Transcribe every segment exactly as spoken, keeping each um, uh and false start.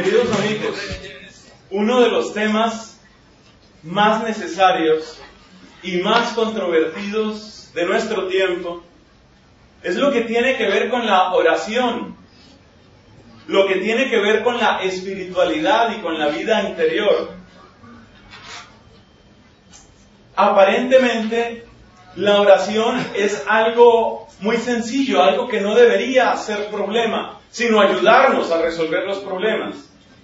Queridos amigos, uno de los temas más necesarios y más controvertidos de nuestro tiempo es lo que tiene que ver con la oración, lo que tiene que ver con la espiritualidad y con la vida interior. Aparentemente, la oración es algo muy sencillo, algo que no debería ser problema, sino ayudarnos a resolver los problemas.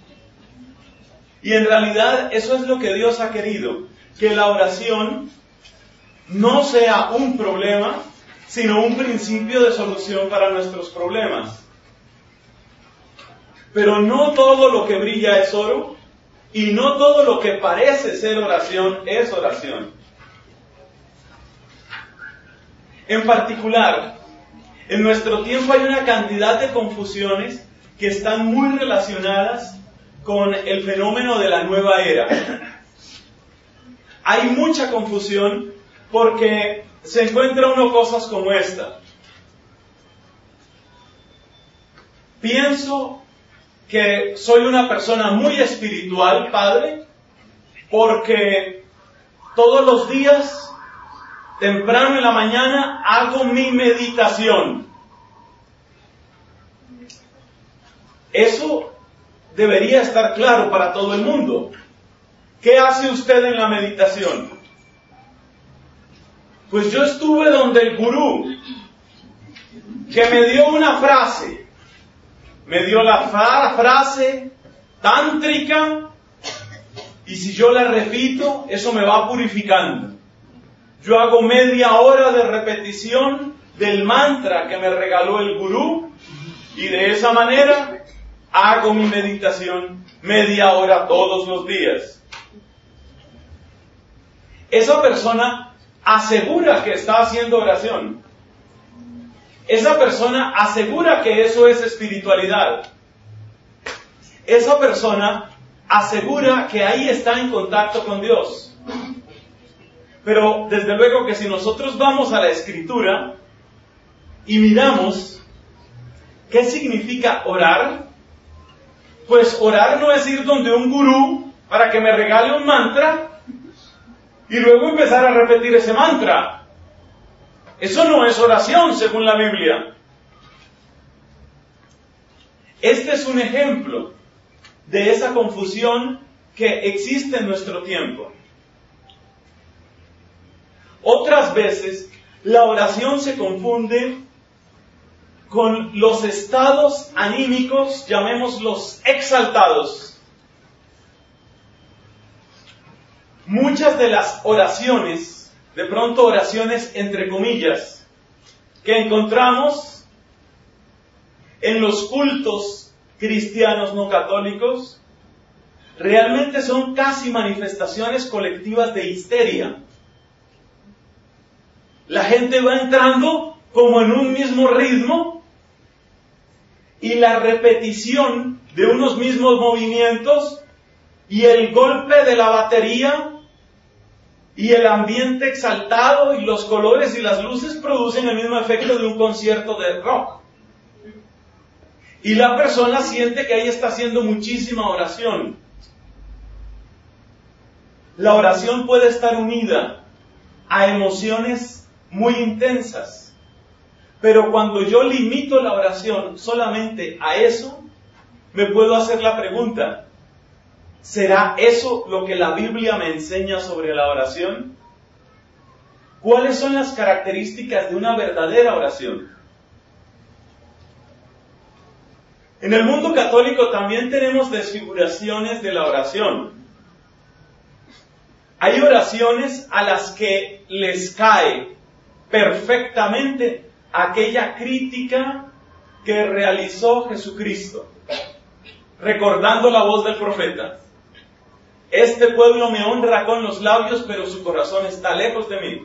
Y en realidad eso es lo que Dios ha querido, que la oración no sea un problema, sino un principio de solución para nuestros problemas. Pero no todo lo que brilla es oro, y no todo lo que parece ser oración es oración. En particular, en nuestro tiempo hay una cantidad de confusiones que están muy relacionadas con el fenómeno de la nueva era. Hay mucha confusión porque se encuentra uno cosas como esta. Pienso que soy una persona muy espiritual, Padre, porque todos los días, temprano en la mañana, hago mi meditación. Eso debería estar claro para todo el mundo. ¿Qué hace usted en la meditación? Pues yo estuve donde el gurú, que me dio una frase, me dio la fra- frase tántrica, y si yo la repito, eso me va purificando. Yo hago media hora de repetición del mantra que me regaló el gurú, y de esa manera hago mi meditación media hora todos los días. Esa persona asegura que está haciendo oración. Esa persona asegura que eso es espiritualidad. Esa persona asegura que ahí está en contacto con Dios. Pero desde luego que si nosotros vamos a la Escritura y miramos qué significa orar, pues orar no es ir donde un gurú para que me regale un mantra y luego empezar a repetir ese mantra. Eso no es oración según la Biblia. Este es un ejemplo de esa confusión que existe en nuestro tiempo. Otras veces la oración se confunde con los estados anímicos, llamémoslos exaltados. Muchas de las oraciones, de pronto oraciones entre comillas, que encontramos en los cultos cristianos no católicos, realmente son casi manifestaciones colectivas de histeria. La gente va entrando como en un mismo ritmo, y la repetición de unos mismos movimientos y el golpe de la batería y el ambiente exaltado y los colores y las luces producen el mismo efecto de un concierto de rock. Y la persona siente que ahí está haciendo muchísima oración. La oración puede estar unida a emociones muy intensas. Pero cuando yo limito la oración solamente a eso, me puedo hacer la pregunta, ¿será eso lo que la Biblia me enseña sobre la oración? ¿Cuáles son las características de una verdadera oración? En el mundo católico también tenemos desfiguraciones de la oración. Hay oraciones a las que les cae perfectamente aquella crítica que realizó Jesucristo, recordando la voz del profeta. Este pueblo me honra con los labios, pero su corazón está lejos de mí.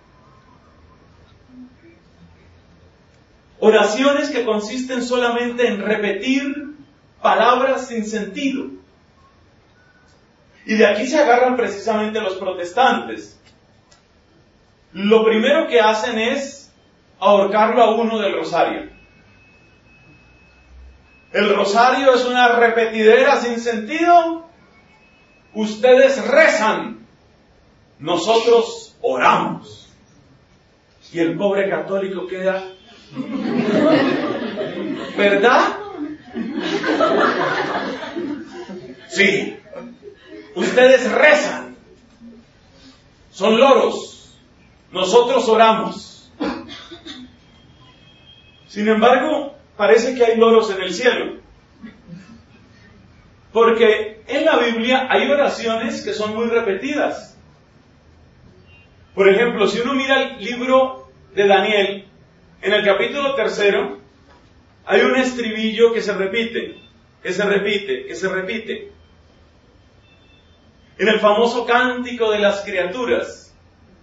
Oraciones que consisten solamente en repetir palabras sin sentido. Y de aquí se agarran precisamente los protestantes. Lo primero que hacen es ahorcarlo a uno del rosario. el rosario es una repetidera sin sentido, ustedes rezan, nosotros oramos. Y el pobre católico queda, ¿verdad? Sí, ustedes rezan, son loros, nosotros oramos. Sin embargo, parece que hay loros en el cielo, porque en la Biblia hay oraciones que son muy repetidas. Por ejemplo, si uno mira el libro de Daniel, en el capítulo tercero, hay un estribillo que se repite, que se repite, que se repite. En el famoso cántico de las criaturas,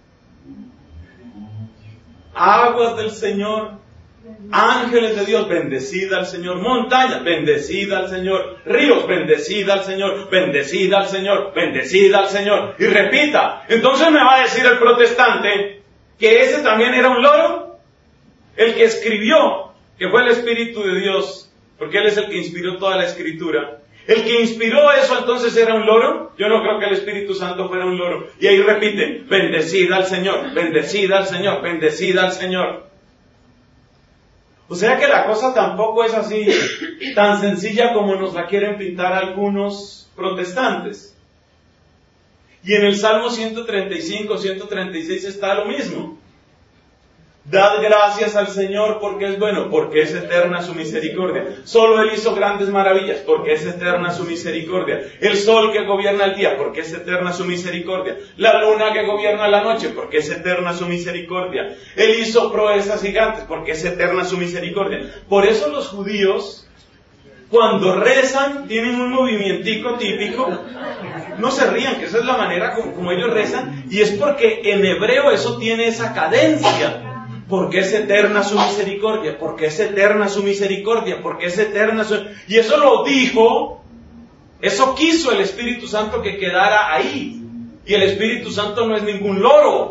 aguas del Señor, ángeles de Dios, bendecida al Señor, montaña, bendecida al Señor, ríos, bendecida al Señor, bendecida al Señor, bendecida al Señor, y repita. Entonces me va a decir el protestante que ese también era un loro, el que escribió, que fue el Espíritu de Dios, porque Él es el que inspiró toda la Escritura. El que inspiró eso entonces era un loro. Yo no creo que el Espíritu Santo fuera un loro. Y ahí repite, bendecida al Señor, bendecida al Señor, bendecida al Señor. O sea que la cosa tampoco es así tan sencilla como nos la quieren pintar algunos protestantes. Y en el Salmo ciento treinta y cinco, ciento treinta y seis está lo mismo. Dad gracias al Señor porque es bueno, porque es eterna su misericordia. Solo Él hizo grandes maravillas, porque es eterna su misericordia. El sol que gobierna el día, porque es eterna su misericordia. La luna que gobierna la noche, porque es eterna su misericordia. Él hizo proezas gigantes, porque es eterna su misericordia. Por eso los judíos, cuando rezan, tienen un movimientico típico. No se rían, que esa es la manera como, como ellos rezan, y es porque en hebreo eso tiene esa cadencia. Porque es eterna su misericordia, porque es eterna su misericordia, porque es eterna su... Y eso lo dijo, eso quiso el Espíritu Santo que quedara ahí. Y el Espíritu Santo no es ningún loro.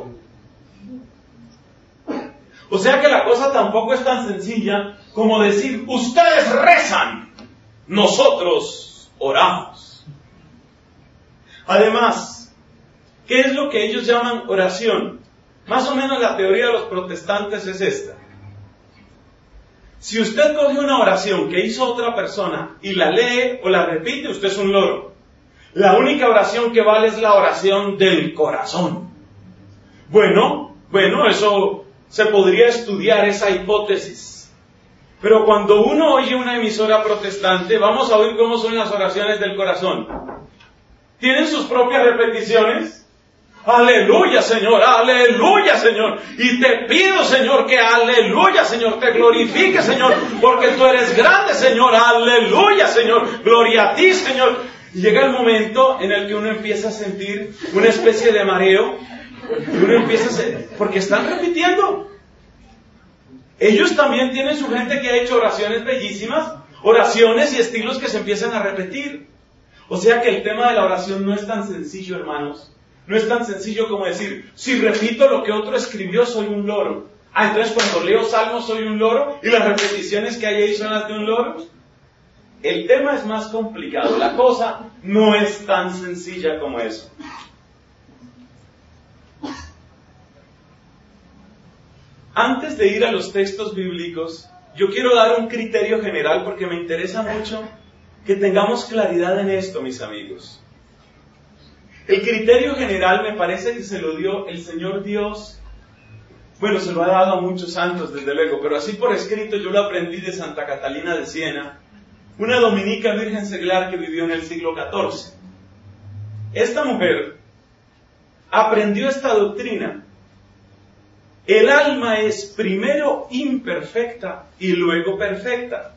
O sea que la cosa tampoco es tan sencilla como decir, ustedes rezan, nosotros oramos. Además, ¿qué es lo que ellos llaman oración? Más o menos la teoría de los protestantes es esta. Si usted coge una oración que hizo otra persona y la lee o la repite, usted es un loro. La única oración que vale es la oración del corazón. Bueno, bueno, eso se podría estudiar esa hipótesis. Pero cuando uno oye una emisora protestante, vamos a oír cómo son las oraciones del corazón. ¿Tienen sus propias repeticiones? Aleluya, Señor, aleluya, Señor. Y te pido, Señor, que aleluya, Señor, te glorifique, Señor, porque tú eres grande, Señor, aleluya, Señor, gloria a ti, Señor. Y llega el momento en el que uno empieza a sentir una especie de mareo, y uno empieza a sentir, porque están repitiendo. Ellos también tienen su gente que ha hecho oraciones bellísimas, oraciones y estilos que se empiezan a repetir. O sea que el tema de la oración no es tan sencillo, hermanos. No es tan sencillo como decir, si repito lo que otro escribió, soy un loro. Ah, entonces cuando leo salmos soy un loro, y las repeticiones que hay ahí son las de un loro. El tema es más complicado, la cosa no es tan sencilla como eso. Antes de ir a los textos bíblicos, yo quiero dar un criterio general porque me interesa mucho que tengamos claridad en esto, mis amigos. El criterio general me parece que se lo dio el Señor Dios, bueno, se lo ha dado a muchos santos desde luego, pero así por escrito yo lo aprendí de Santa Catalina de Siena, una dominica virgen seglar que vivió en el siglo catorce. Esta mujer aprendió esta doctrina. El alma es primero imperfecta y luego perfecta.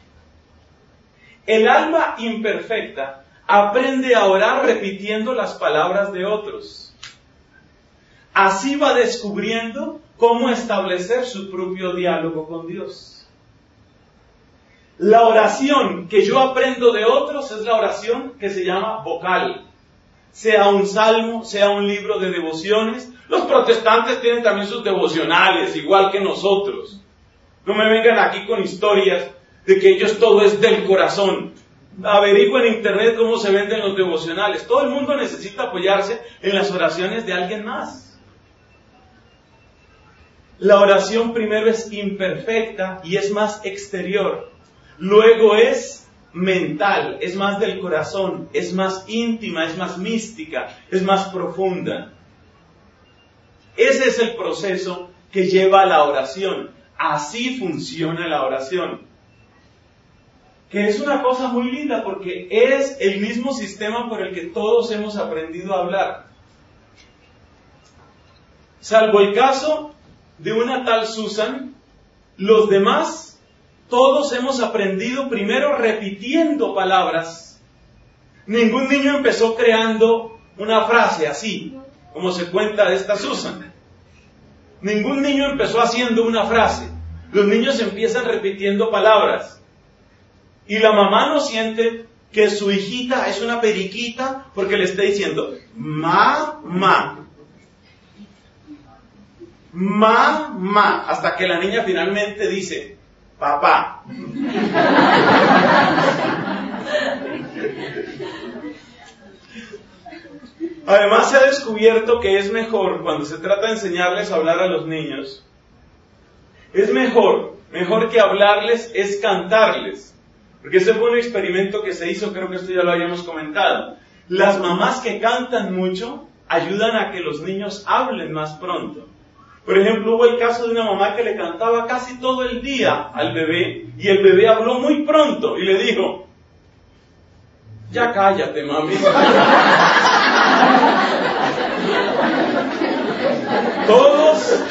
El alma imperfecta aprende a orar repitiendo las palabras de otros. Así va descubriendo cómo establecer su propio diálogo con Dios. La oración que yo aprendo de otros es la oración que se llama vocal. Sea un salmo, sea un libro de devociones. Los protestantes tienen también sus devocionales, igual que nosotros. No me vengan aquí con historias de que ellos todo es del corazón. Averigua en internet cómo se venden los devocionales. Todo el mundo necesita apoyarse en las oraciones de alguien más. La oración primero es imperfecta y es más exterior. Luego es mental, es más del corazón, es más íntima, es más mística, es más profunda. Ese es el proceso que lleva a la oración. Así funciona la oración. Que es una cosa muy linda porque es el mismo sistema por el que todos hemos aprendido a hablar. Salvo el caso de una tal Susan, los demás, todos hemos aprendido primero repitiendo palabras. Ningún niño empezó creando una frase así, como se cuenta de esta Susan. Ningún niño empezó haciendo una frase. Los niños empiezan repitiendo palabras. Y la mamá no siente que su hijita es una periquita porque le está diciendo, mamá. Mamá, hasta que la niña finalmente dice, papá. Además se ha descubierto que es mejor, cuando se trata de enseñarles a hablar a los niños, es mejor, mejor que hablarles es cantarles. Porque ese fue un experimento que se hizo, creo que esto ya lo habíamos comentado. Las mamás que cantan mucho ayudan a que los niños hablen más pronto. Por ejemplo, hubo el caso de una mamá que le cantaba casi todo el día al bebé y el bebé habló muy pronto y le dijo, ya cállate, mami. Todos,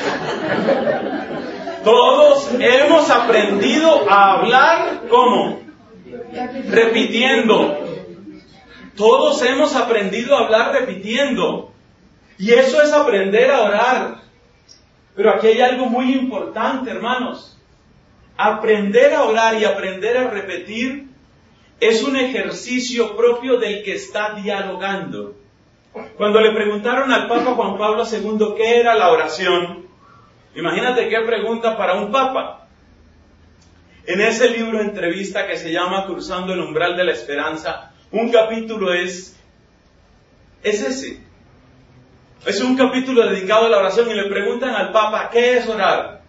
todos hemos aprendido a hablar, ¿cómo? Repitiendo. Todos hemos aprendido a hablar repitiendo. Y eso es aprender a orar. Pero aquí hay algo muy importante, hermanos. Aprender a orar y aprender a repetir es un ejercicio propio del que está dialogando. Cuando le preguntaron al Papa Juan Pablo segundo qué era la oración, imagínate qué pregunta para un Papa. En ese libro entrevista que se llama Cruzando el umbral de la esperanza, un capítulo es, es ese. Es un capítulo dedicado a la oración y le preguntan al Papa, ¿qué es orar?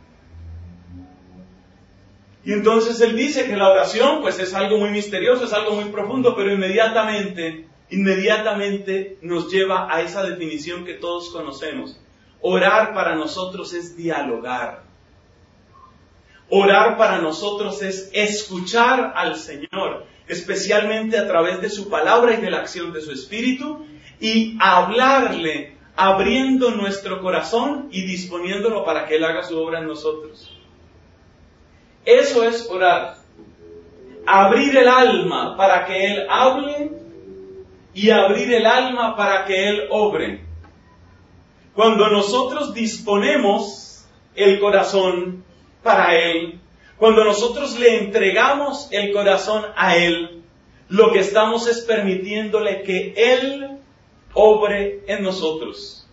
Y entonces él dice que la oración pues es algo muy misterioso, es algo muy profundo, pero inmediatamente, inmediatamente nos lleva a esa definición que todos conocemos. Orar para nosotros es dialogar. Orar para nosotros es escuchar al Señor, especialmente a través de su palabra y de la acción de su Espíritu, y hablarle, abriendo nuestro corazón y disponiéndolo para que Él haga su obra en nosotros. Eso es orar. Abrir el alma para que Él hable y abrir el alma para que Él obre. Cuando nosotros disponemos el corazón para Él, cuando nosotros le entregamos el corazón a Él, lo que estamos es permitiéndole que Él obre en nosotros.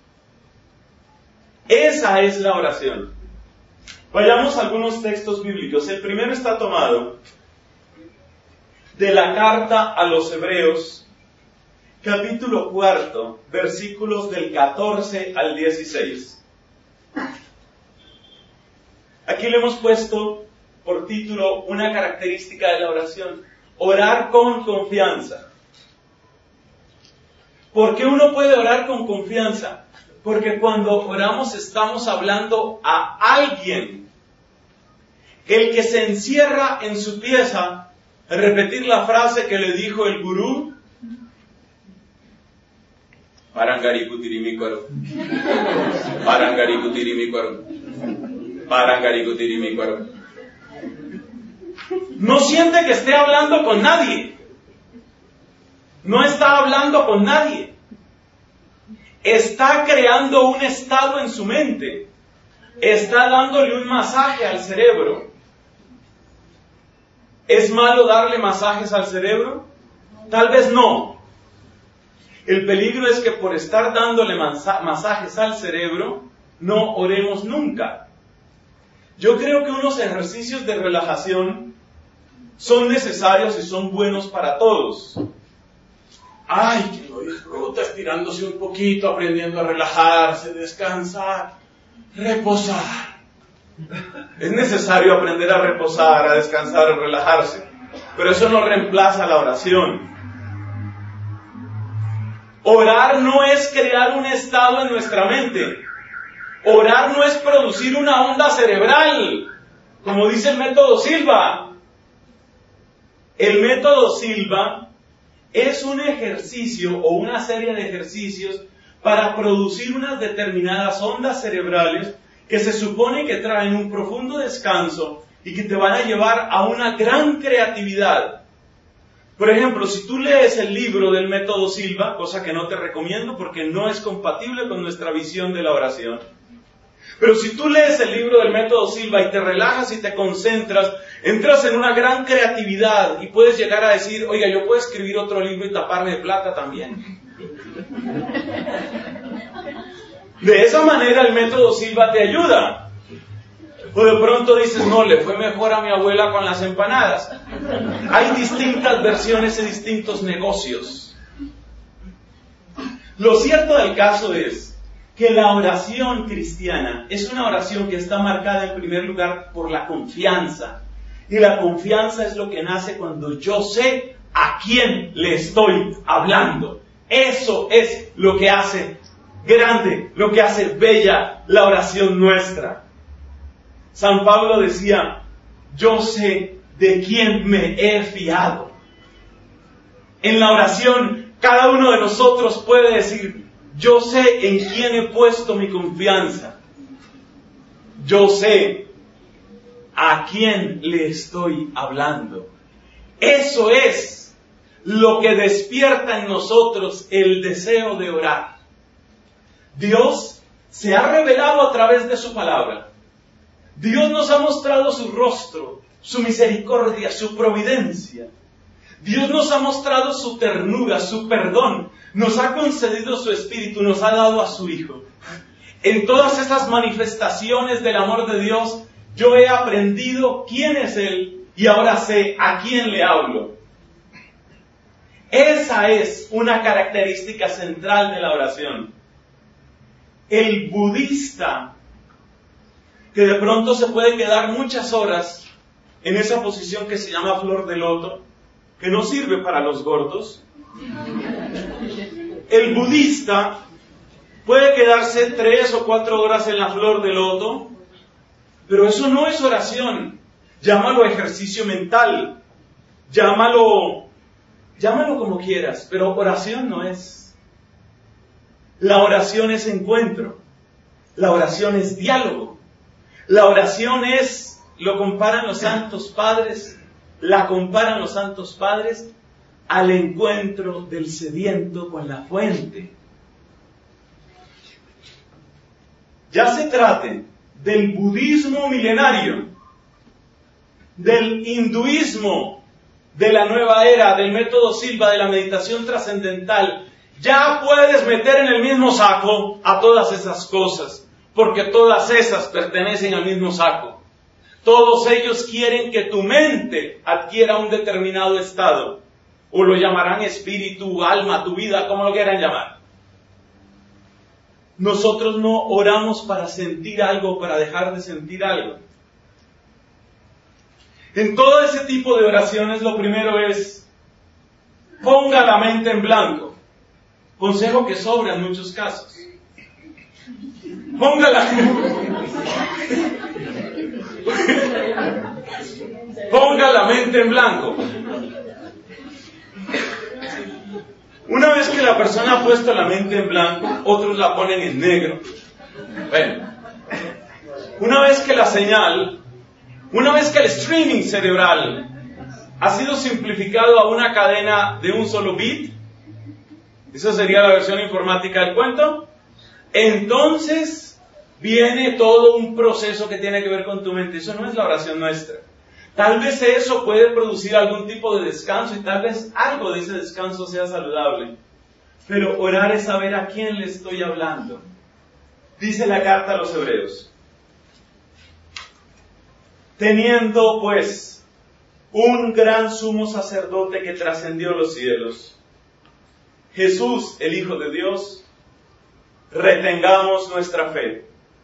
Esa es la oración. Vayamos a algunos textos bíblicos. El primero está tomado de la carta a los Hebreos, capítulo cuarto, versículos del catorce al dieciséis. Aquí le hemos puesto por título una característica de la oración: orar con confianza. ¿Por qué uno puede orar con confianza? Porque cuando oramos estamos hablando a alguien. El que se encierra en su pieza a repetir la frase que le dijo el gurú, Parangarikutirimicuaro, Parangarikutirimicuaro, Parangarikutirimicuaro. No siente que esté hablando con nadie. No está hablando con nadie. Está creando un estado en su mente. Está dándole un masaje al cerebro. ¿Es malo darle masajes al cerebro? Tal vez no. El peligro es que por estar dándole masa- masajes al cerebro, no oremos nunca. Yo creo que unos ejercicios de relajación son necesarios y son buenos para todos. Ay, que lo disfruta estirándose un poquito, aprendiendo a relajarse, descansar, reposar. Es necesario aprender a reposar, a descansar, a relajarse. Pero eso no reemplaza la oración. Orar no es crear un estado en nuestra mente. Orar no es producir una onda cerebral, como dice el método Silva. El método Silva es un ejercicio o una serie de ejercicios para producir unas determinadas ondas cerebrales que se supone que traen un profundo descanso y que te van a llevar a una gran creatividad. Por ejemplo, si tú lees el libro del método Silva, cosa que no te recomiendo porque no es compatible con nuestra visión de la oración, pero si tú lees el libro del método Silva y te relajas y te concentras, entras en una gran creatividad y puedes llegar a decir, oiga, yo puedo escribir otro libro y taparme de plata también. De esa manera el método Silva te ayuda. O de pronto dices, no, le fue mejor a mi abuela con las empanadas. Hay distintas versiones y distintos negocios. Lo cierto del caso es que la oración cristiana es una oración que está marcada en primer lugar por la confianza. Y la confianza es lo que nace cuando yo sé a quién le estoy hablando. Eso es lo que hace grande, lo que hace bella la oración nuestra. San Pablo decía, yo sé de quién me he fiado. En la oración, cada uno de nosotros puede decir, yo sé en quién he puesto mi confianza. Yo sé a quién le estoy hablando. Eso es lo que despierta en nosotros el deseo de orar. Dios se ha revelado a través de su palabra. Dios nos ha mostrado su rostro, su misericordia, su providencia. Dios nos ha mostrado su ternura, su perdón. Nos ha concedido su Espíritu, nos ha dado a su Hijo. En todas esas manifestaciones del amor de Dios, yo he aprendido quién es Él y ahora sé a quién le hablo. Esa es una característica central de la oración. El budista, que de pronto se puede quedar muchas horas en esa posición que se llama flor de loto, que no sirve para los gordos. El budista puede quedarse tres o cuatro horas en la flor de loto, pero eso no es oración. Llámalo ejercicio mental, llámalo, llámalo como quieras, pero oración no es. La oración es encuentro, la oración es diálogo. La oración es, lo comparan los santos padres, la comparan los santos padres al encuentro del sediento con la fuente. Ya se trate del budismo milenario, del hinduismo, de la nueva era, del método Silva, de la meditación trascendental, ya puedes meter en el mismo saco a todas esas cosas. Porque todas esas pertenecen al mismo saco. Todos ellos quieren que tu mente adquiera un determinado estado. O lo llamarán espíritu, alma, tu vida, como lo quieran llamar. Nosotros no oramos para sentir algo, para dejar de sentir algo. En todo ese tipo de oraciones, lo primero es, ponga la mente en blanco. Consejo que sobra en muchos casos. Ponga la, ponga la mente en blanco. Una vez que la persona ha puesto la mente en blanco, otros la ponen en negro. Bueno, una vez que la señal, una vez que el streaming cerebral ha sido simplificado a una cadena de un solo bit, esa sería la versión informática del cuento, entonces viene todo un proceso que tiene que ver con tu mente. Eso no es la oración nuestra. Tal vez eso puede producir algún tipo de descanso y tal vez algo de ese descanso sea saludable. Pero orar es saber a quién le estoy hablando. Dice la carta a los Hebreos: teniendo pues un gran sumo sacerdote que trascendió los cielos, Jesús, el Hijo de Dios, retengamos nuestra fe.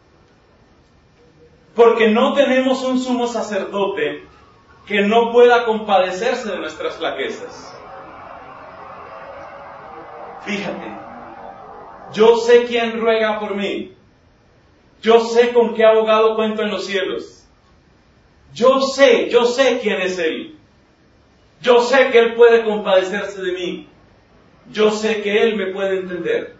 Porque no tenemos un sumo sacerdote que no pueda compadecerse de nuestras flaquezas. Fíjate, yo sé quién ruega por mí. Yo sé con qué abogado cuento en los cielos. Yo sé, yo sé quién es Él. Yo sé que Él puede compadecerse de mí. Yo sé que Él me puede entender.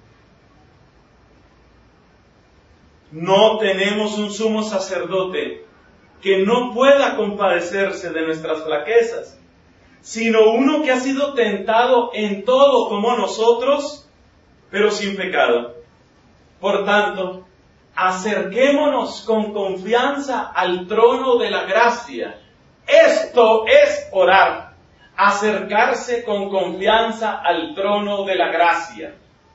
No tenemos un sumo sacerdote que no pueda compadecerse de nuestras flaquezas, sino uno que ha sido tentado en todo como nosotros, pero sin pecado. Por tanto, acerquémonos con confianza al trono de la gracia. Esto es orar, acercarse con confianza al trono de la gracia.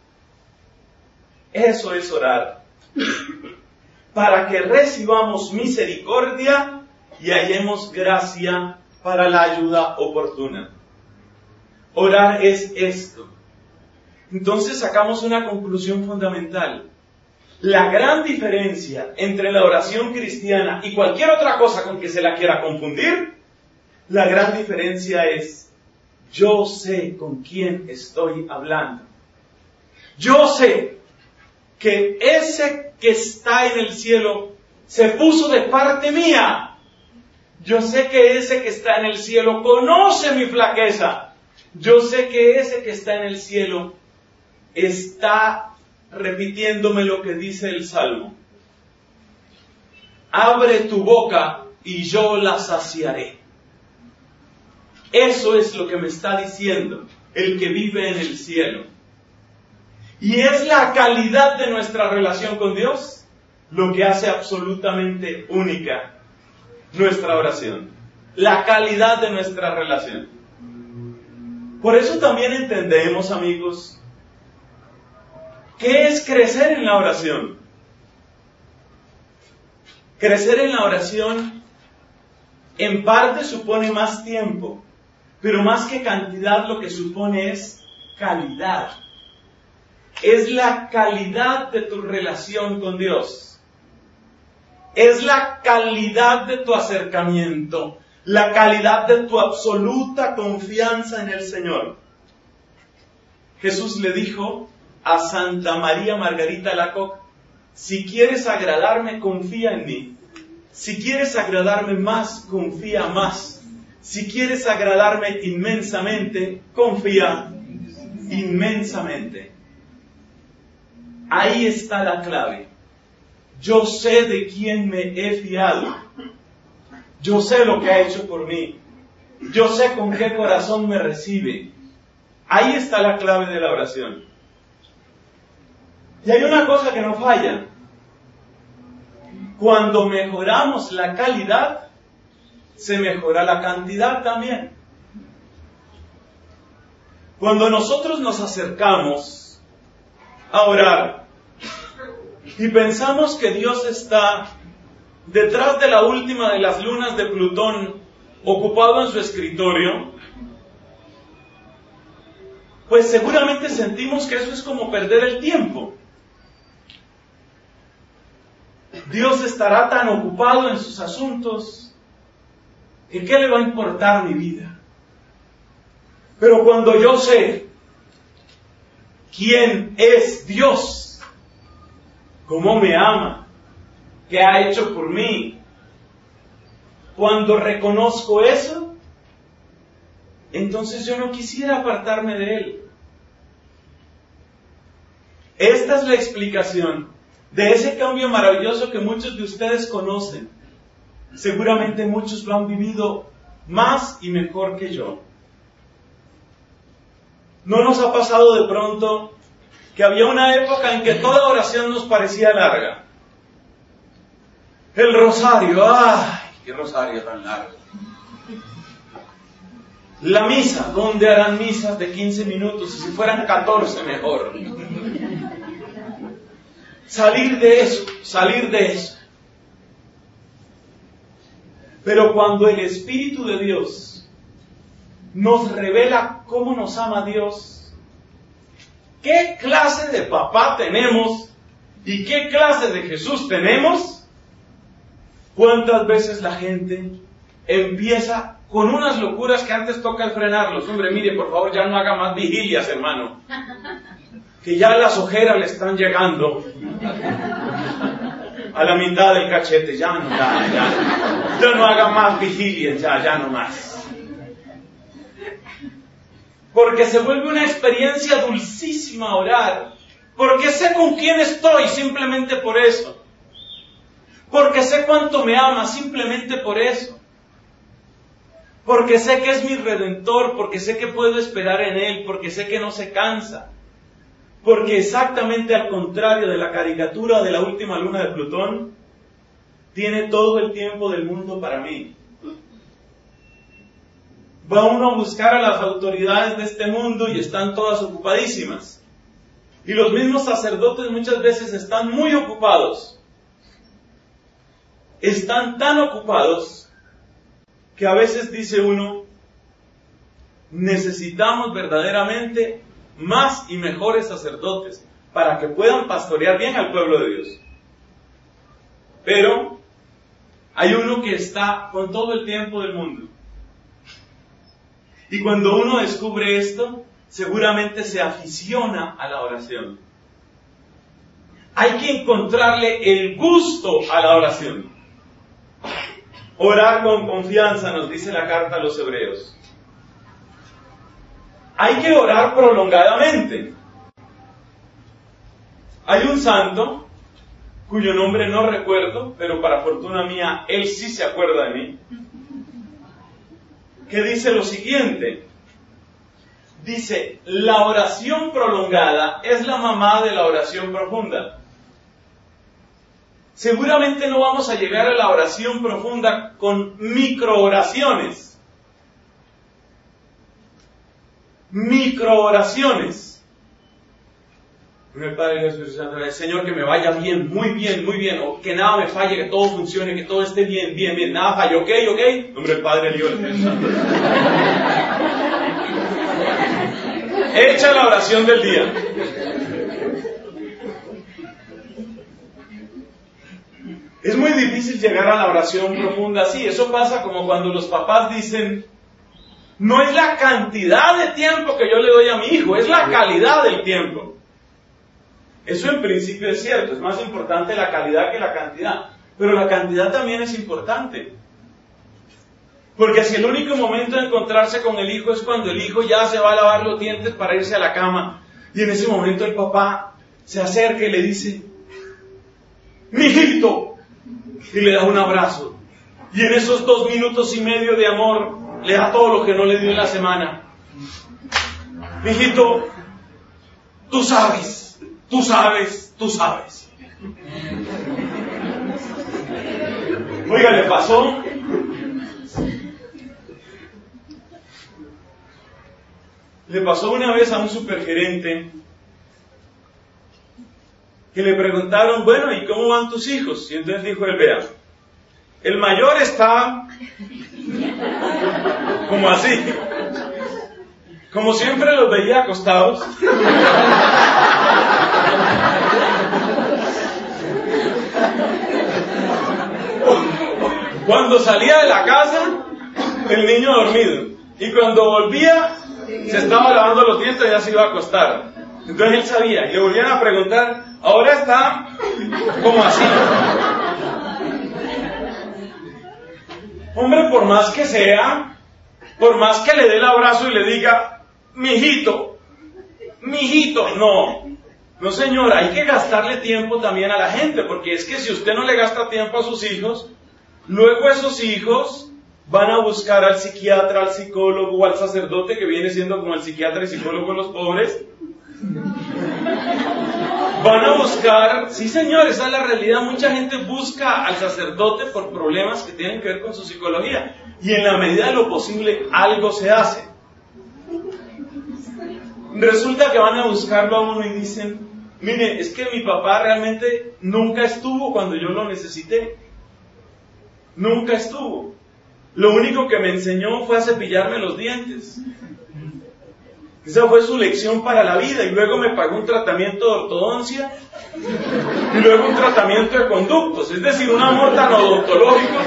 Eso es orar. Para que recibamos misericordia y hallemos gracia para la ayuda oportuna. Orar es esto. Entonces sacamos una conclusión fundamental. La gran diferencia entre la oración cristiana y cualquier otra cosa con que se la quiera confundir, la gran diferencia es, yo sé con quién estoy hablando. Yo sé que ese que está en el cielo se puso de parte mía. Yo sé que ese que está en el cielo conoce mi flaqueza. Yo sé que ese que está en el cielo está repitiéndome lo que dice el Salmo. Abre tu boca y yo la saciaré. Eso es lo que me está diciendo el que vive en el cielo. Y es la calidad de nuestra relación con Dios lo que hace absolutamente única nuestra oración. La calidad de nuestra relación. Por eso también entendemos, amigos, ¿qué es crecer en la oración? Crecer en la oración en parte supone más tiempo, pero más que cantidad lo que supone es calidad. Es la calidad de tu relación con Dios. Es la calidad de tu acercamiento, la calidad de tu absoluta confianza en el Señor. Jesús le dijo a Santa María Margarita Alacoque, si quieres agradarme, confía en mí. Si quieres agradarme más, confía más. Si quieres agradarme inmensamente, confía inmensamente. Ahí está la clave. Yo sé de quién me he fiado. Yo sé lo que ha hecho por mí. Yo sé con qué corazón me recibe. Ahí está la clave de la oración. Y hay una cosa que no falla. Cuando mejoramos la calidad, se mejora la cantidad también. Cuando nosotros nos acercamos a orar y pensamos que Dios está detrás de la última de las lunas de Plutón, ocupado en su escritorio, pues seguramente sentimos que eso es como perder el tiempo. Dios estará tan ocupado en sus asuntos que ¿qué le va a importar mi vida? Pero cuando yo sé quién es Dios, cómo me ama, qué ha hecho por mí, cuando reconozco eso, entonces yo no quisiera apartarme de Él. Esta es la explicación de ese cambio maravilloso que muchos de ustedes conocen. Seguramente muchos lo han vivido más y mejor que yo. ¿No nos ha pasado de pronto que había una época en que toda oración nos parecía larga? El rosario, ¡ay! ¡Qué rosario tan largo! La misa, ¿dónde harán misas de quince minutos? Y si fueran catorce, mejor. Salir de eso, salir de eso. Pero cuando el Espíritu de Dios nos revela cómo nos ama Dios, qué clase de papá tenemos y qué clase de Jesús tenemos, ¿cuántas veces la gente empieza con unas locuras que antes toca frenarlos? Hombre, mire, por favor, ya no haga más vigilias, hermano, que ya las ojeras le están llegando a la mitad del cachete. Ya no, ya, ya, ya no haga más vigilias, ya, ya no más. Porque se vuelve una experiencia dulcísima orar. Porque sé con quién estoy, simplemente por eso. Porque sé cuánto me ama, simplemente por eso. Porque sé que es mi Redentor, porque sé que puedo esperar en Él, porque sé que no se cansa. Porque exactamente al contrario de la caricatura de la última luna de Plutón, tiene todo el tiempo del mundo para mí. Va uno a buscar a las autoridades de este mundo y están todas ocupadísimas. Y los mismos sacerdotes muchas veces están muy ocupados. Están tan ocupados que a veces dice uno, necesitamos verdaderamente más y mejores sacerdotes para que puedan pastorear bien al pueblo de Dios. Pero hay uno que está con todo el tiempo del mundo. Y cuando uno descubre esto, seguramente se aficiona a la oración. Hay que encontrarle el gusto a la oración. Orar con confianza, nos dice la carta a los Hebreos. Hay que orar prolongadamente. Hay un santo, cuyo nombre no recuerdo, pero para fortuna mía, él sí se acuerda de mí, que dice lo siguiente. Dice, la oración prolongada es la mamá de la oración profunda. Seguramente no vamos a llegar a la oración profunda con microoraciones. Microoraciones. El Padre y el Espíritu Santo, el Señor, que me vaya bien, muy bien, muy bien, o que nada me falle, que todo funcione, que todo esté bien, bien, bien, nada falle, ok, ok. Nombre del Padre, el Hijo y el Espíritu Santo. Hecha la oración del día. Es muy difícil llegar a la oración profunda así. Eso pasa como cuando los papás dicen, no es la cantidad de tiempo que yo le doy a mi hijo, es la calidad del tiempo. Eso en principio es cierto, es más importante la calidad que la cantidad. Pero la cantidad también es importante. Porque si el único momento de encontrarse con el hijo es cuando el hijo ya se va a lavar los dientes para irse a la cama, y en ese momento el papá se acerca y le dice, mijito, y le da un abrazo. Y en esos dos minutos y medio de amor le da todo lo que no le dio en la semana. Mijito, tú sabes, tú sabes, tú sabes. Oiga, le pasó Le pasó una vez a un supergerente que le preguntaron, bueno, ¿y cómo van tus hijos? Y entonces dijo él, vea, el mayor está como así, como siempre los veía acostados. Cuando salía de la casa, el niño dormido, y cuando volvía, se estaba lavando los dientes y ya se iba a acostar. Entonces él sabía, y le volvían a preguntar, ahora está como así. Hombre, por más que sea, por más que le dé el abrazo y le diga, mijito, mijito, no, no señora, hay que gastarle tiempo también a la gente, porque es que si usted no le gasta tiempo a sus hijos, luego esos hijos van a buscar al psiquiatra, al psicólogo o al sacerdote, que viene siendo como el psiquiatra y psicólogo de los pobres. Van a buscar, sí señor, esa es la realidad, mucha gente busca al sacerdote por problemas que tienen que ver con su psicología, y en la medida de lo posible algo se hace. Resulta que van a buscarlo a uno y dicen, mire, es que mi papá realmente nunca estuvo cuando yo lo necesité. Nunca estuvo. lo único que me enseñó fue a cepillarme los dientes. Esa fue su lección para la vida, y luego me pagó un tratamiento de ortodoncia y luego un tratamiento de conductos, es decir, un amor tan odontológico.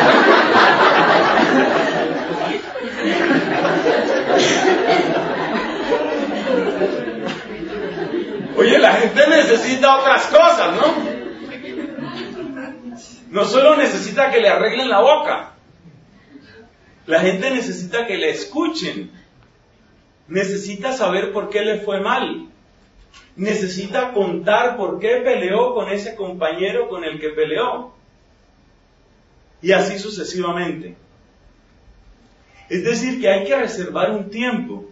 Oye, la gente necesita otras cosas, ¿no? No solo necesita que le arreglen la boca, la gente necesita que le escuchen, necesita saber por qué le fue mal, necesita contar por qué peleó con ese compañero con el que peleó, y así sucesivamente. Es decir, que hay que reservar un tiempo.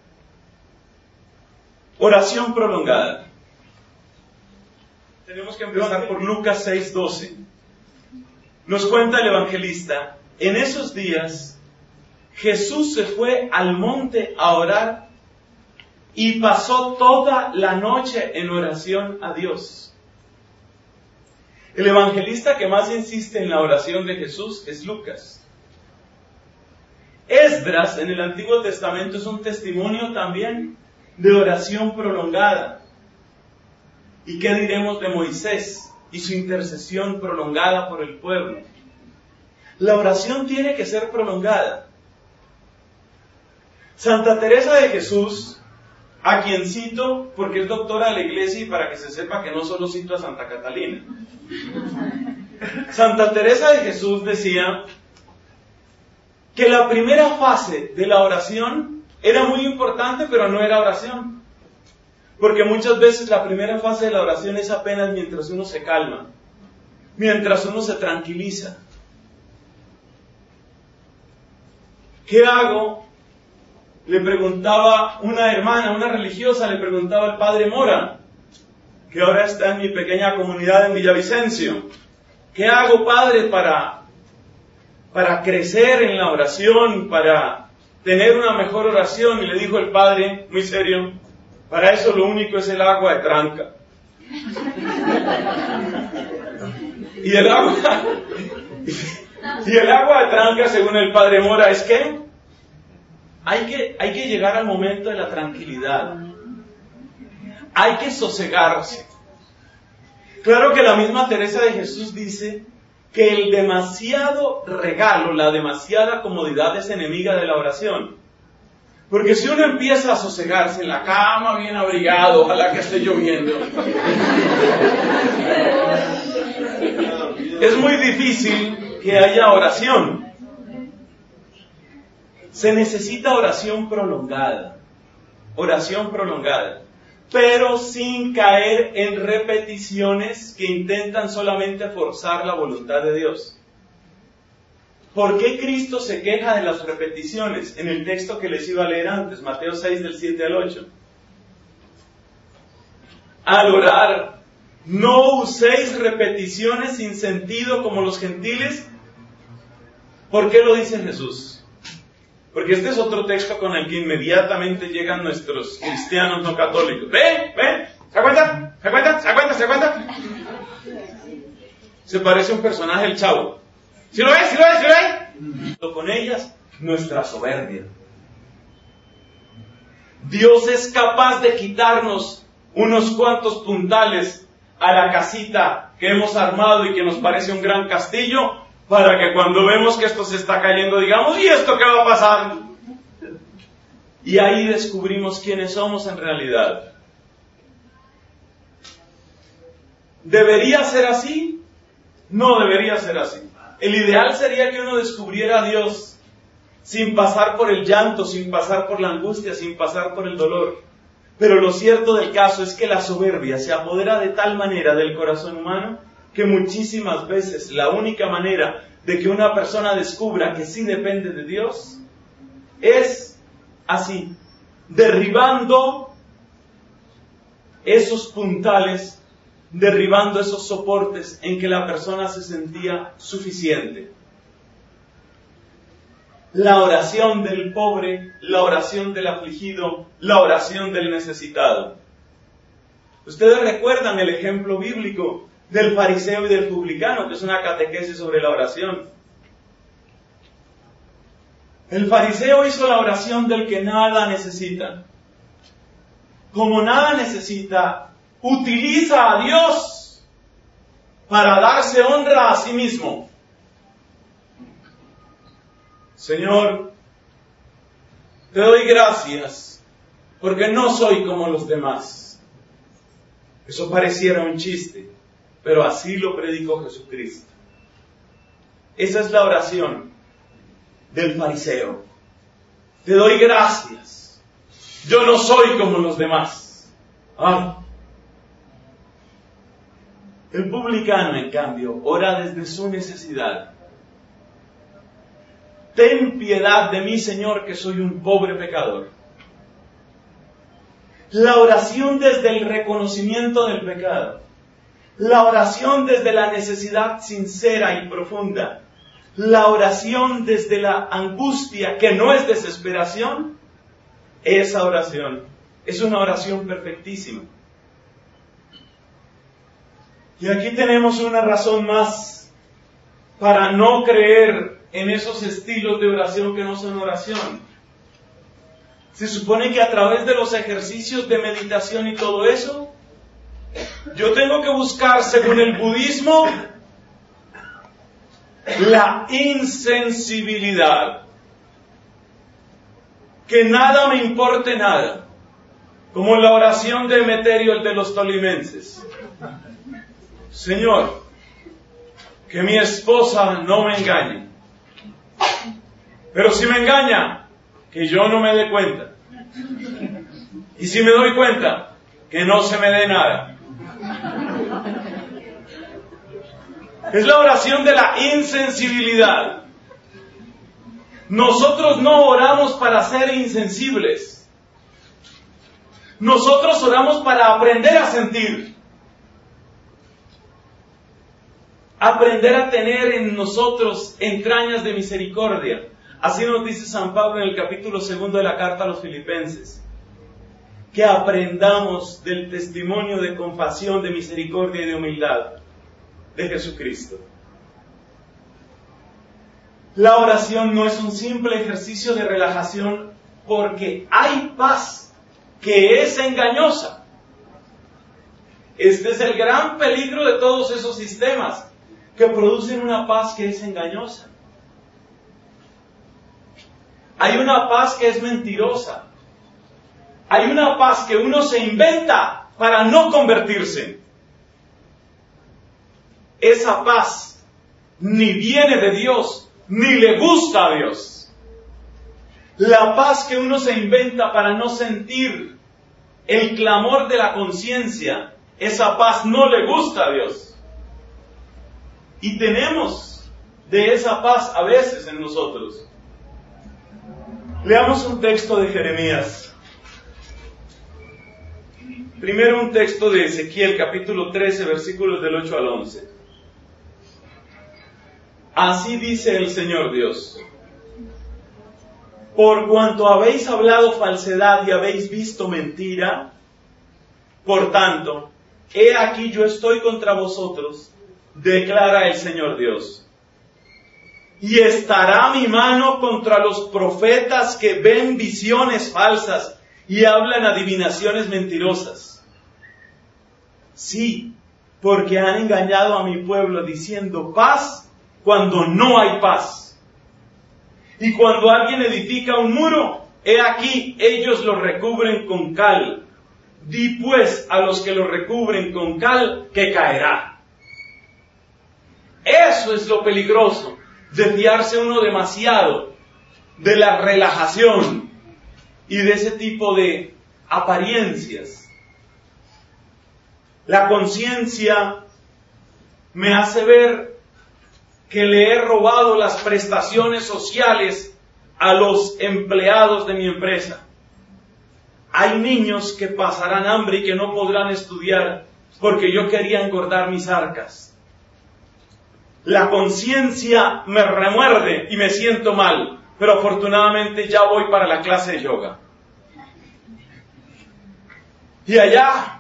Oración prolongada. Tenemos que empezar por Lucas seis doce. Nos cuenta el evangelista, en esos días Jesús se fue al monte a orar y pasó toda la noche en oración a Dios. El evangelista que más insiste en la oración de Jesús es Lucas. Esdras en el Antiguo Testamento es un testimonio también de oración prolongada. ¿Y qué diremos de Moisés y su intercesión prolongada por el pueblo? La oración tiene que ser prolongada. Santa Teresa de Jesús, a quien cito porque es doctora de la Iglesia y para que se sepa que no solo cito a Santa Catalina. Santa Teresa de Jesús decía que la primera fase de la oración era muy importante, pero no era oración. Porque muchas veces la primera fase de la oración es apenas mientras uno se calma, mientras uno se tranquiliza. ¿Qué hago? Le preguntaba una hermana, una religiosa, le preguntaba al padre Mora, que ahora está en mi pequeña comunidad en Villavicencio. ¿Qué hago, padre, para, para crecer en la oración, para tener una mejor oración? Y le dijo el padre, muy serio, para eso lo único es el agua de tranca. Y el agua, y el agua de tranca, según el padre Mora, es que hay que, hay que llegar al momento de la tranquilidad. Hay que sosegarse. Claro que la misma Teresa de Jesús dice que el demasiado regalo, la demasiada comodidad es enemiga de la oración. Porque si uno empieza a sosegarse en la cama, bien abrigado, ojalá que esté lloviendo, es muy difícil que haya oración. Se necesita oración prolongada, oración prolongada, pero sin caer en repeticiones que intentan solamente forzar la voluntad de Dios. ¿Por qué Cristo se queja de las repeticiones? En el texto que les iba a leer antes, Mateo seis, del siete al ocho. Al orar, no uséis repeticiones sin sentido como los gentiles. ¿Por qué lo dice Jesús? Porque este es otro texto con el que inmediatamente llegan nuestros cristianos no católicos. ¿Ven? ¿Ven? ¿Se cuenta? ¿Se cuenta? ¿Se cuenta? ¿Se cuenta? Se parece a un personaje del Chavo. ¿Sí lo ves? ¿Sí lo ves? ¿Sí lo ves? Con ellas, nuestra soberbia. Dios es capaz de quitarnos unos cuantos puntales a la casita que hemos armado y que nos parece un gran castillo, para que cuando vemos que esto se está cayendo, digamos, ¿y esto qué va a pasar? Y ahí descubrimos quiénes somos en realidad. ¿Debería ser así? No debería ser así. El ideal sería que uno descubriera a Dios sin pasar por el llanto, sin pasar por la angustia, sin pasar por el dolor. Pero lo cierto del caso es que la soberbia se apodera de tal manera del corazón humano que muchísimas veces la única manera de que una persona descubra que sí depende de Dios es así, derribando esos puntales, derribando esos soportes en que la persona se sentía suficiente. La oración del pobre, la oración del afligido, la oración del necesitado. Ustedes recuerdan el ejemplo bíblico del fariseo y del publicano, que es una catequesis sobre la oración. El fariseo hizo la oración del que nada necesita. Como nada necesita, utiliza a Dios para darse honra a sí mismo. Señor, te doy gracias porque no soy como los demás. Eso pareciera un chiste, pero así lo predicó Jesucristo. Esa es la oración del fariseo. Te doy gracias. Yo no soy como los demás. Ay. El publicano, en cambio, ora desde su necesidad. Ten piedad de mí, Señor, que soy un pobre pecador. La oración desde el reconocimiento del pecado. La oración desde la necesidad sincera y profunda. La oración desde la angustia, que no es desesperación. Esa oración es una oración perfectísima. Y aquí tenemos una razón más para no creer en esos estilos de oración que no son oración. Se supone que a través de los ejercicios de meditación y todo eso, yo tengo que buscar, según el budismo, la insensibilidad. Que nada me importe nada. Como la oración de Emeterio, el de los tolimenses. Señor, que mi esposa no me engañe. Pero si me engaña, que yo no me dé cuenta. Y si me doy cuenta, que no se me dé nada. Es la oración de la insensibilidad. Nosotros no oramos para ser insensibles. Nosotros oramos para aprender a sentir. Aprender a tener en nosotros entrañas de misericordia. Así nos dice San Pablo en el capítulo segundo de la carta a los Filipenses. Que aprendamos del testimonio de compasión, de misericordia y de humildad de Jesucristo. La oración no es un simple ejercicio de relajación porque hay paz que es engañosa. Este es el gran peligro de todos esos sistemas que producen una paz que es engañosa. Hay una paz que es mentirosa. Hay una paz que uno se inventa para no convertirse. Esa paz ni viene de Dios, ni le gusta a Dios. La paz que uno se inventa para no sentir el clamor de la conciencia, esa paz no le gusta a Dios. Y tenemos de esa paz a veces en nosotros. Leamos un texto de Jeremías. Primero un texto de Ezequiel, capítulo trece, versículos del ocho al once. Así dice el Señor Dios: por cuanto habéis hablado falsedad y habéis visto mentira, por tanto, he aquí yo estoy contra vosotros, declara el Señor Dios. Y estará mi mano contra los profetas que ven visiones falsas y hablan adivinaciones mentirosas. Sí, porque han engañado a mi pueblo diciendo paz cuando no hay paz. Y cuando alguien edifica un muro, he aquí ellos lo recubren con cal. Di pues a los que lo recubren con cal que caerá. Eso es lo peligroso, de fiarse uno demasiado de la relajación y de ese tipo de apariencias. La conciencia me hace ver que le he robado las prestaciones sociales a los empleados de mi empresa. Hay niños que pasarán hambre y que no podrán estudiar porque yo quería engordar mis arcas. La conciencia me remuerde y me siento mal, pero afortunadamente ya voy para la clase de yoga. Y allá,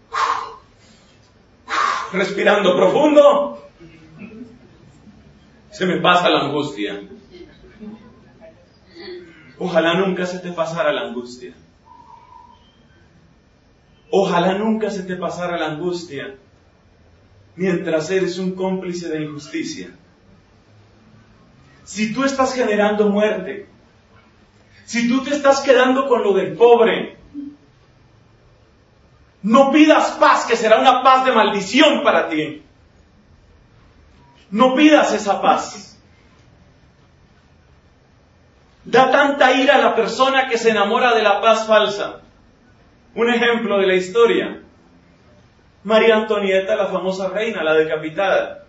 respirando profundo, Se me pasa la angustia. Ojalá nunca se te pasara la angustia. Ojalá nunca se te pasara la angustia mientras eres un cómplice de injusticia. Si tú estás generando muerte, si tú te estás quedando con lo del pobre, no pidas paz, que será una paz de maldición para ti. No pidas esa paz. Da tanta ira a la persona que se enamora de la paz falsa. Un ejemplo de la historia. María Antonieta, la famosa reina, la decapitada.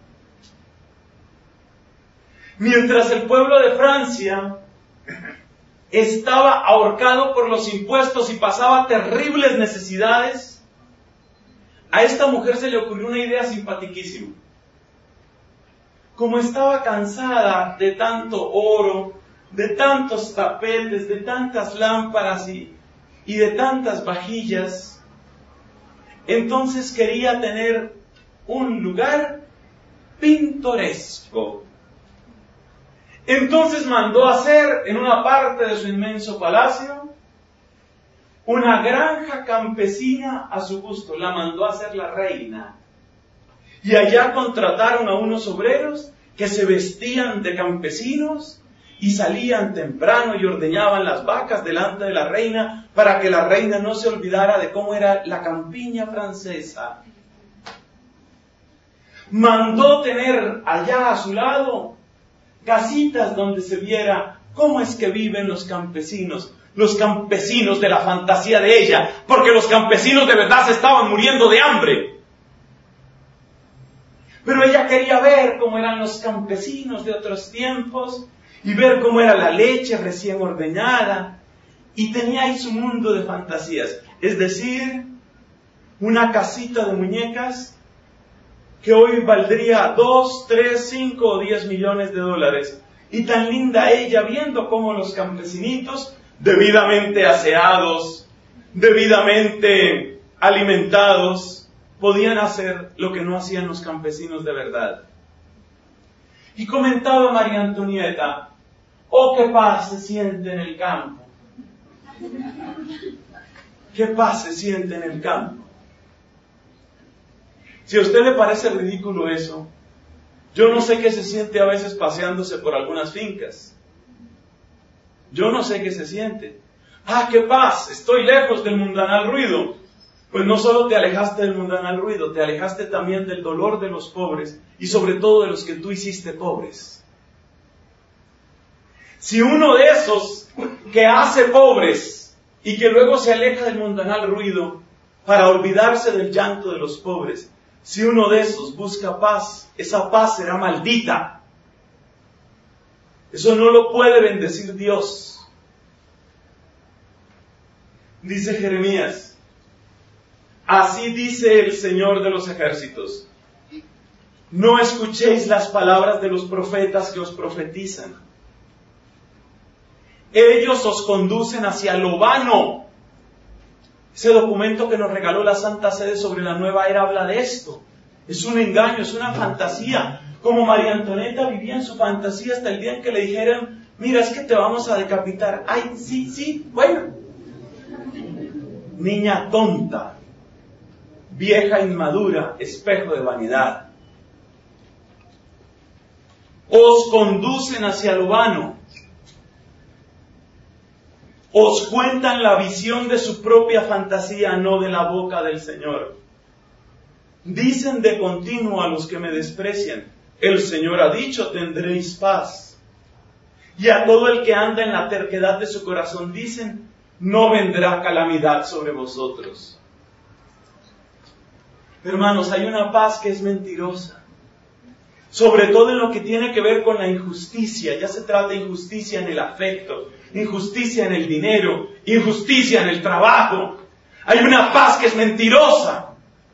Mientras el pueblo de Francia estaba ahorcado por los impuestos y pasaba terribles necesidades, a esta mujer se le ocurrió una idea simpaticísima. Como estaba cansada de tanto oro, de tantos tapetes, de tantas lámparas y, y de tantas vajillas, entonces quería tener un lugar pintoresco. Entonces mandó hacer en una parte de su inmenso palacio una granja campesina a su gusto. La mandó a hacer la reina. Y allá contrataron a unos obreros que se vestían de campesinos y salían temprano y ordeñaban las vacas delante de la reina para que la reina no se olvidara de cómo era la campiña francesa. Mandó tener allá a su lado casitas donde se viera cómo es que viven los campesinos, los campesinos de la fantasía de ella, porque los campesinos de verdad se estaban muriendo de hambre. Pero ella quería ver cómo eran los campesinos de otros tiempos y ver cómo era la leche recién ordeñada, y tenía ahí su mundo de fantasías, es decir, una casita de muñecas que hoy valdría dos, tres, cinco o diez millones de dólares. Y tan linda ella viendo cómo los campesinitos, debidamente aseados, debidamente alimentados, podían hacer lo que no hacían los campesinos de verdad. Y comentaba María Antonieta, oh, qué paz se siente en el campo. Qué paz se siente en el campo. Si a usted le parece ridículo eso, yo no sé qué se siente a veces paseándose por algunas fincas. Yo no sé qué se siente. Ah, qué paz, estoy lejos del mundanal ruido. Pues no solo te alejaste del mundanal ruido, te alejaste también del dolor de los pobres y sobre todo de los que tú hiciste pobres. Si uno de esos que hace pobres y que luego se aleja del mundanal ruido para olvidarse del llanto de los pobres, si uno de esos busca paz, esa paz será maldita. Eso no lo puede bendecir Dios. Dice Jeremías, así dice el Señor de los ejércitos, no escuchéis las palabras de los profetas que os profetizan. Ellos os conducen hacia lo vano. Ese documento que nos regaló la Santa Sede sobre la nueva era habla de esto. Es un engaño, es una fantasía. Como María Antonieta vivía en su fantasía hasta el día en que le dijeron, mira, es que te vamos a decapitar. Ay, sí, sí, bueno. Niña tonta, vieja inmadura, espejo de vanidad. Os conducen hacia lo vano. Os cuentan la visión de su propia fantasía, no de la boca del Señor. Dicen de continuo a los que me desprecian, el Señor ha dicho, tendréis paz. Y a todo el que anda en la terquedad de su corazón dicen, no vendrá calamidad sobre vosotros. Hermanos, hay una paz que es mentirosa. Sobre todo en lo que tiene que ver con la injusticia. Ya se trata de injusticia en el afecto, injusticia en el dinero, injusticia en el trabajo. Hay una paz que es mentirosa.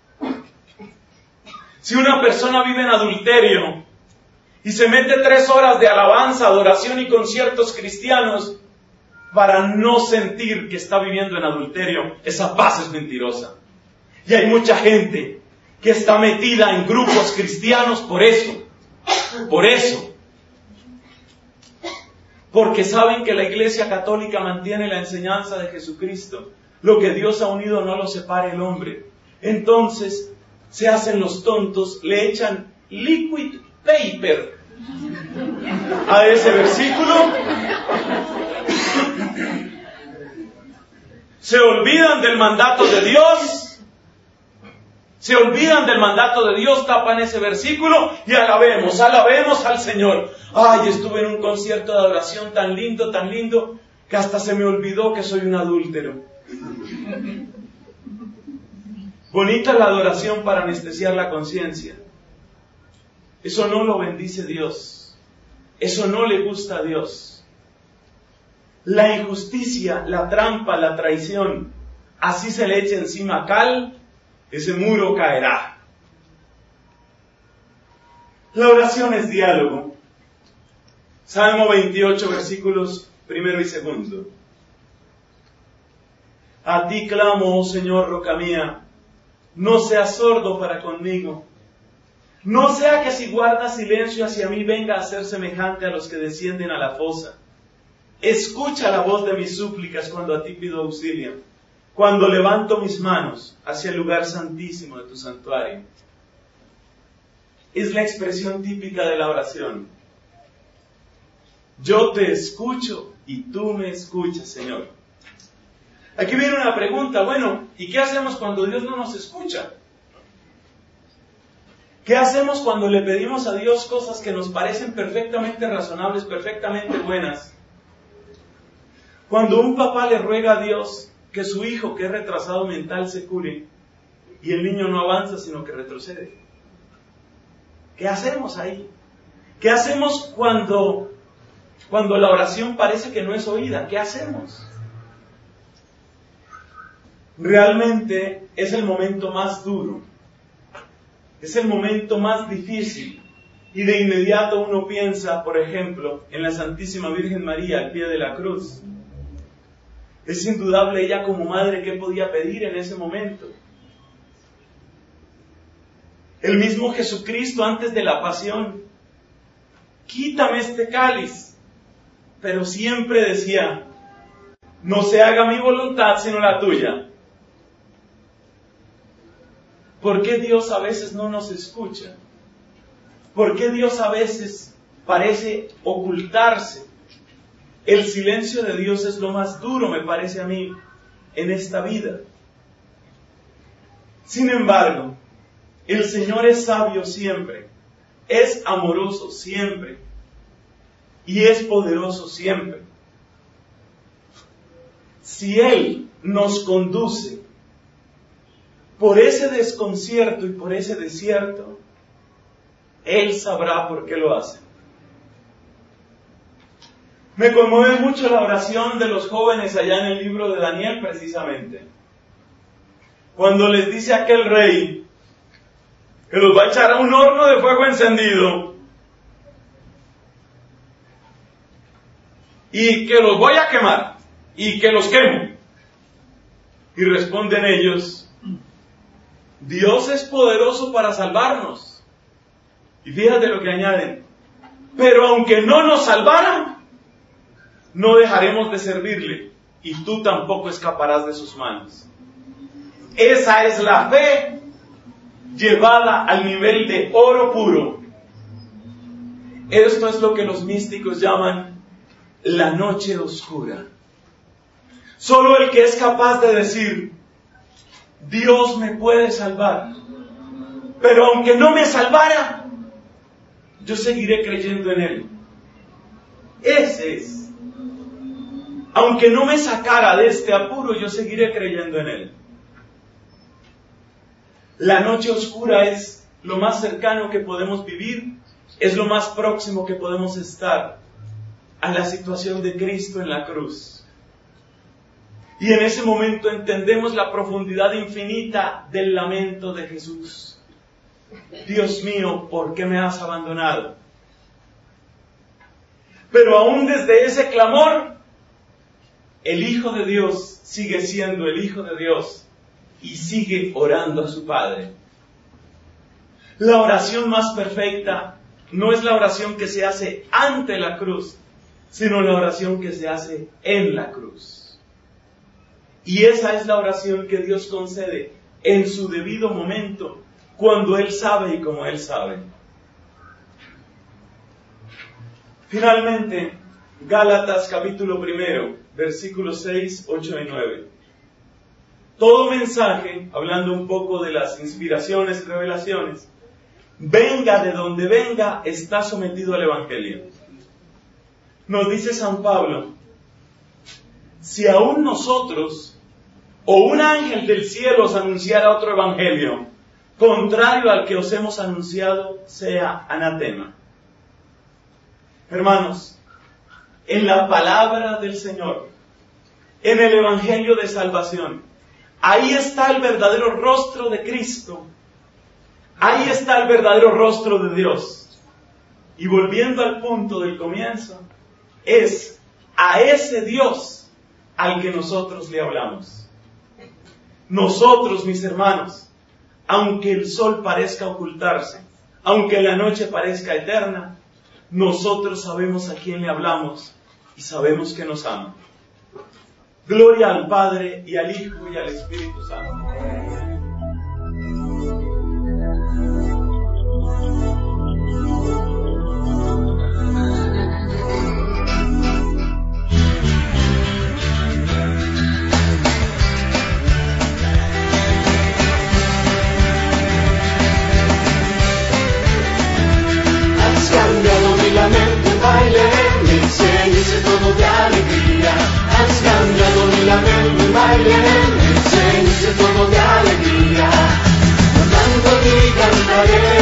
Si una persona vive en adulterio y se mete tres horas de alabanza, adoración y conciertos cristianos para no sentir que está viviendo en adulterio, esa paz es mentirosa. Y hay mucha gente que está metida en grupos cristianos por eso, por eso, porque saben que la Iglesia Católica mantiene la enseñanza de Jesucristo. Lo que Dios ha unido no lo separe el hombre. Entonces se hacen los tontos, le echan liquid paper a ese versículo, se olvidan del mandato de Dios, se olvidan del mandato de Dios, tapan ese versículo y alabemos, alabemos al Señor. Ay, estuve en un concierto de adoración tan lindo, tan lindo, que hasta se me olvidó que soy un adúltero. Bonita la adoración para anestesiar la conciencia. Eso no lo bendice Dios. Eso no le gusta a Dios. La injusticia, la trampa, la traición, así se le eche encima cal, ese muro caerá. La oración es diálogo. Salmo veintiocho, versículos primero y segundo. A ti clamo, oh Señor, roca mía, no seas sordo para conmigo. No sea que si guardas silencio hacia mí venga a ser semejante a los que descienden a la fosa. Escucha la voz de mis súplicas cuando a ti pido auxilio, cuando levanto mis manos hacia el lugar santísimo de tu santuario. Es la expresión típica de la oración. Yo te escucho y tú me escuchas, Señor. Aquí viene una pregunta, bueno, ¿y qué hacemos cuando Dios no nos escucha? ¿Qué hacemos cuando le pedimos a Dios cosas que nos parecen perfectamente razonables, perfectamente buenas? Cuando un papá le ruega a Dios que su hijo, que es retrasado mental, se cure, y el niño no avanza, sino que retrocede. ¿Qué hacemos ahí? ¿Qué hacemos cuando, cuando la oración parece que no es oída? ¿Qué hacemos? Realmente es el momento más duro. Es el momento más difícil. Y de inmediato uno piensa, por ejemplo, en la Santísima Virgen María al pie de la cruz. Es indudable ella como madre qué podía pedir en ese momento. El mismo Jesucristo antes de la pasión. Quítame este cáliz. Pero siempre decía, no se haga mi voluntad sino la tuya. ¿Por qué Dios a veces no nos escucha? ¿Por qué Dios a veces parece ocultarse? El silencio de Dios es lo más duro, me parece a mí, en esta vida. Sin embargo, el Señor es sabio siempre, es amoroso siempre y es poderoso siempre. Si Él nos conduce por ese desconcierto y por ese desierto, Él sabrá por qué lo hace. Me conmueve mucho la oración de los jóvenes allá en el libro de Daniel, precisamente. Cuando les dice a aquel rey que los va a echar a un horno de fuego encendido y que los voy a quemar y que los quemo. Y responden ellos, Dios es poderoso para salvarnos. Y fíjate lo que añaden. Pero aunque no nos salvara, no dejaremos de servirle. Y tú tampoco escaparás de sus manos. Esa es la fe llevada al nivel de oro puro. Esto es lo que los místicos llaman la noche oscura. Solo el que es capaz de decir, Dios me puede salvar, pero aunque no me salvara, yo seguiré creyendo en Él. Ese es. Aunque no me sacara de este apuro, yo seguiré creyendo en Él. La noche oscura es lo más cercano que podemos vivir, es lo más próximo que podemos estar a la situación de Cristo en la cruz. Y en ese momento entendemos la profundidad infinita del lamento de Jesús. Dios mío, ¿por qué me has abandonado? Pero aún desde ese clamor, el Hijo de Dios sigue siendo el Hijo de Dios y sigue orando a su Padre. La oración más perfecta no es la oración que se hace ante la cruz, sino la oración que se hace en la cruz. Y esa es la oración que Dios concede en su debido momento, cuando Él sabe y como Él sabe. Finalmente, Gálatas capítulo primero, versículos seis, ocho y nueve. Todo mensaje, hablando un poco de las inspiraciones y revelaciones, venga de donde venga, está sometido al Evangelio. Nos dice San Pablo, si aún nosotros o un ángel del cielo os anunciara otro evangelio, contrario al que os hemos anunciado, sea anatema. Hermanos, en la palabra del Señor, en el evangelio de salvación, ahí está el verdadero rostro de Cristo. Ahí está el verdadero rostro de Dios. Y volviendo al punto del comienzo, es a ese Dios al que nosotros le hablamos. Nosotros, mis hermanos, aunque el sol parezca ocultarse, aunque la noche parezca eterna, nosotros sabemos a quién le hablamos y sabemos que nos ama. Gloria al Padre, y al Hijo, y al Espíritu Santo. Has cambiado mi lamento en baile, mi hice todo de alegría. Has cambiado mi lamento en baile, mi hice todo de alegría. Por tanto a ti cantaré.